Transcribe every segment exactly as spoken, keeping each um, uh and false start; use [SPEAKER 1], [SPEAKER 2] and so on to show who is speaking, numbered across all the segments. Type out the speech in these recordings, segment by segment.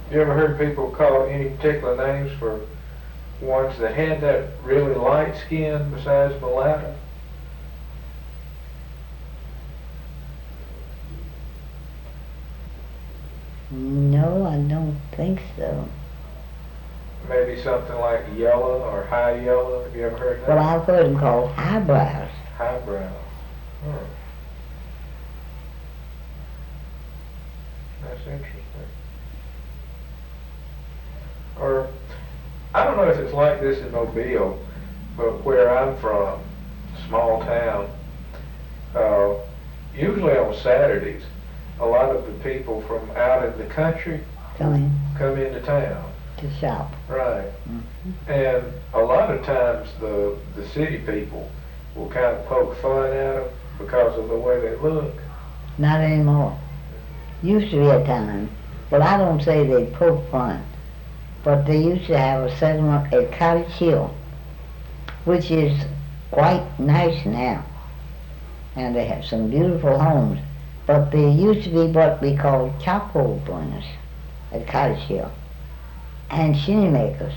[SPEAKER 1] You ever heard people call any particular names for ones that had that really light skin besides mulatto?
[SPEAKER 2] No, I don't think so.
[SPEAKER 1] Maybe something like yellow or high yellow. Have you ever heard that?
[SPEAKER 2] Well, I've heard them called highbrows.
[SPEAKER 1] Highbrow. Hmm. That's interesting. Or, I don't know if it's like this in Mobile, but where I'm from, small town, uh, usually on Saturdays, a lot of the people from out in the country
[SPEAKER 2] Come in
[SPEAKER 1] come into town.
[SPEAKER 2] to shop.
[SPEAKER 1] Right.
[SPEAKER 2] Mm-hmm.
[SPEAKER 1] And a lot of times the, the city people will kind of poke fun at them because of the way they look.
[SPEAKER 2] Not anymore. Used to be a time. Well, I don't say they poke fun, but they used to have a settlement at Cottage Hill, which is quite nice now. And they have some beautiful homes. But there used to be what we call charcoal burners at Cottage Hill, and shinny makers.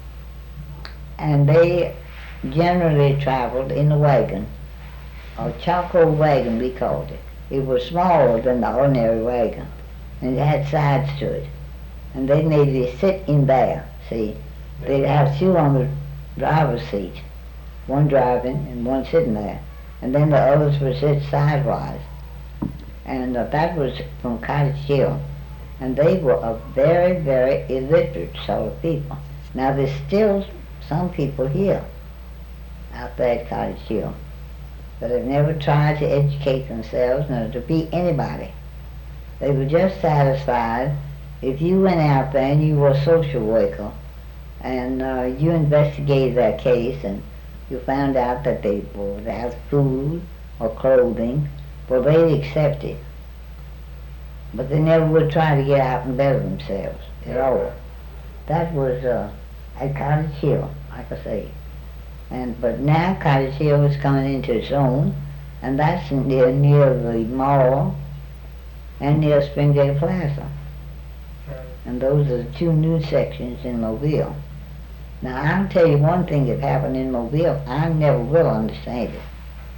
[SPEAKER 2] And they generally traveled in a wagon, a charcoal wagon we called it. It was smaller than the ordinary wagon, and it had sides to it. And they needed to sit in there, see. They'd have two on the driver's seat, one driving and one sitting there. And then the others would sit sidewise. And uh, that was from Cottage Hill. And they were a very, very illiterate sort of people. Now there's still some people here out there at Cottage Hill that have never tried to educate themselves nor to be anybody. They were just satisfied if you went out there and you were a social worker and uh, you investigated their case and you found out that they were without food or clothing, well, they'd accept it. But they never would try to get out and better themselves at all. That was uh, at Cottage Hill, like I say. And but now Cottage Hill is coming into its own, and that's near near the mall and near Springdale Plaza. And those are the two new sections in Mobile. Now I'll tell you one thing that happened in Mobile. I never will understand it.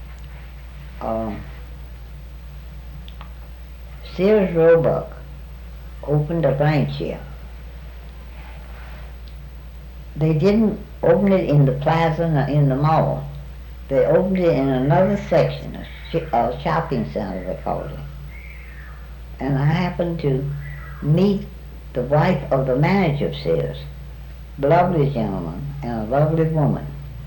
[SPEAKER 2] Um, Sears Roebuck opened a branch here. They didn't open it in the plaza, in the mall. They opened it in another section, a, sh- a shopping center, they called it. And I happened to meet the wife of the manager of Sears, a lovely gentleman and a lovely woman.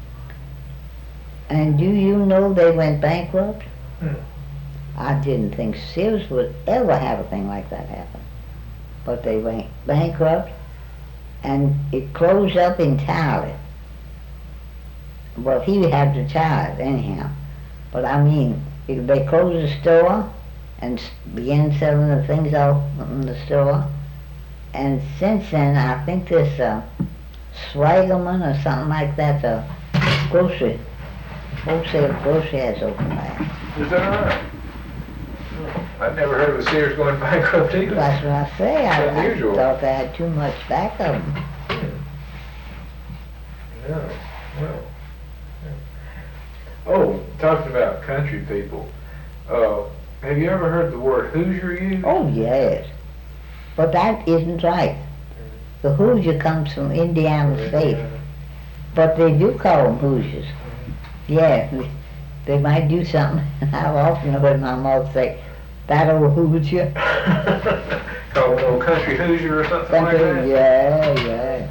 [SPEAKER 2] And do you know they went bankrupt?
[SPEAKER 1] Hmm.
[SPEAKER 2] I didn't think Sears would ever have a thing like that happen. But they went bankrupt, and it closed up entirely. Well, he had to charge anyhow. But I mean, if they closed the store and began selling the things off in the store. And since then, I think this uh, Swagerman or something like that, the grocery, wholesale grocery has opened there.
[SPEAKER 1] Is that right? I've never heard of Sears going bankrupt either.
[SPEAKER 2] That's what I say. I, I
[SPEAKER 1] unusual.
[SPEAKER 2] thought they had too much back of them.
[SPEAKER 1] Hmm. Yeah, well. Yeah. Oh, talking about country people, uh, have you ever heard the word Hoosier used?
[SPEAKER 2] Oh, yes. But that isn't right. The Hoosier comes from Indiana State. But they do call them Hoosiers. Yeah, they might do something. I've often heard my mother say, that old Hoosier.
[SPEAKER 1] Call an old country Hoosier or something like that?
[SPEAKER 2] Yeah, yeah.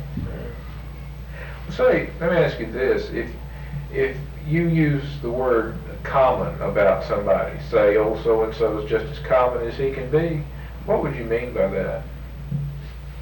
[SPEAKER 1] Say, let me ask you this. If if you use the word common about somebody, say, oh, so-and-so is just as common as he can be, what would you mean by that?